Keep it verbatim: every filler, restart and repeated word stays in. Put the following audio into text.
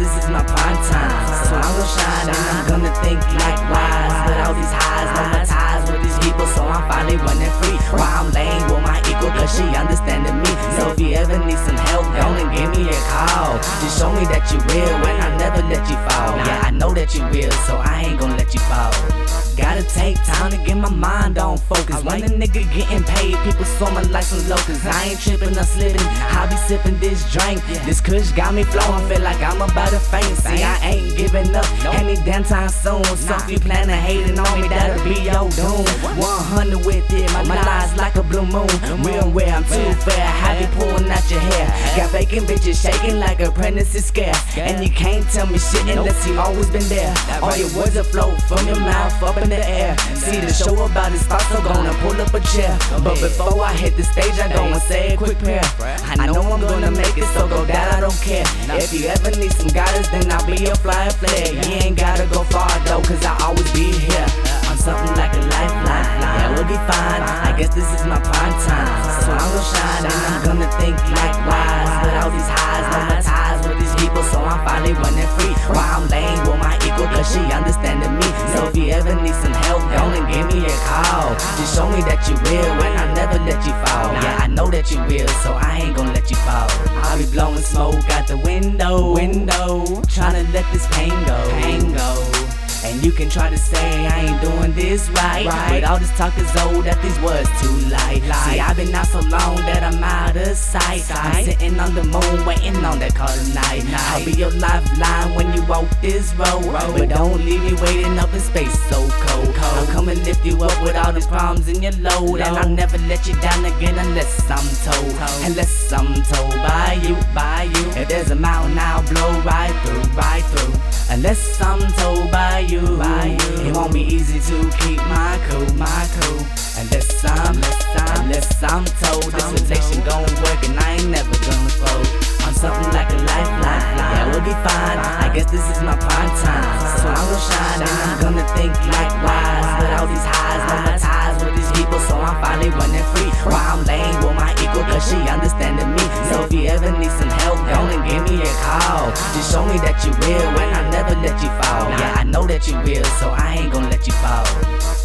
this is my prime time. So I'm gonna shine and I'm gonna think likewise. But all these highs, no more ties with these people, so I'm finally running free. While I'm laying with my equal, cause she understanding me. So if you ever need some help, don't and give me a call. Just show me that you real and I'll never let you fall. Yeah, I know that you real, so I ain't gonna let you fall. Gotta take time to get my mind on focus. When a nigga getting paid, people swarming like some locusts. I ain't tripping or slipping, I be sipping this drink. This kush got me flowing, feel like I'm about to faint. See, I ain't giving up any damn time soon. So if you plan on hating on me, that'll be your doom. one hundred with it, my lies like a blue moon. Real where I'm too fair, have you pulling out your hair. Got vacant bitches shaking like a pregnancy scare. And you can't tell me shit unless you always been there. All your words will flow from your mouth up in the air. See the show about his thoughts, so gonna pull up a chair. But before I hit the stage, I go and say a quick prayer. I know I'm gonna make it, so go down, I don't care. If you ever need some guidance, then I'll be your flyer flag. You ain't gotta go far though, cause I always be here. I'm something like a lifeline, yeah, we'll be fine. I guess this is my prime time. So I'm gonna shine and I'm gonna think likewise. But all these highs, no more ties with these people, so I'm finally running free. While I'm laying with my equal, cause she understanding me. So if you ever need some help, don't and give me a call. Just show me that you real and I'll never let you fall. Yeah, I know that you real, so I ain't gonna let you fall. I'll be blowing smoke out the window, window, trying to let this pain go, pain go. And you can try to say I ain't doing this right, right. But all this talk is old, that these words too light. See, I've been out so long that I'm out of sight. I'm sitting on the moon waiting on that call tonight. I'll be your lifeline when you walk this road, but don't leave me waiting up in space so cold. I'll come and lift you up with all the problems in your load. And I'll never let you down again unless I'm told. Unless I'm told by you, by you. If there's a mountain, I'll blow right through, right through. Unless I'm told by you, by you. It won't be easy to keep my cool, my cool. Unless I'm, unless I'm told this relation gon' work and I ain't never gonna fold. I'm something like a lifeline, yeah, we'll be fine. I guess this is my prime time. So I'm gonna shine and I'm gonna think likewise. But all these highs, no more ties with these people, so I'm finally running free. While I'm laying with my equal, cause she understanding me. So if you ever need some help, don't and give me a call. Just show me that you real and I'll never let you fall. Yeah, I know that you real, so I ain't gonna let you fall.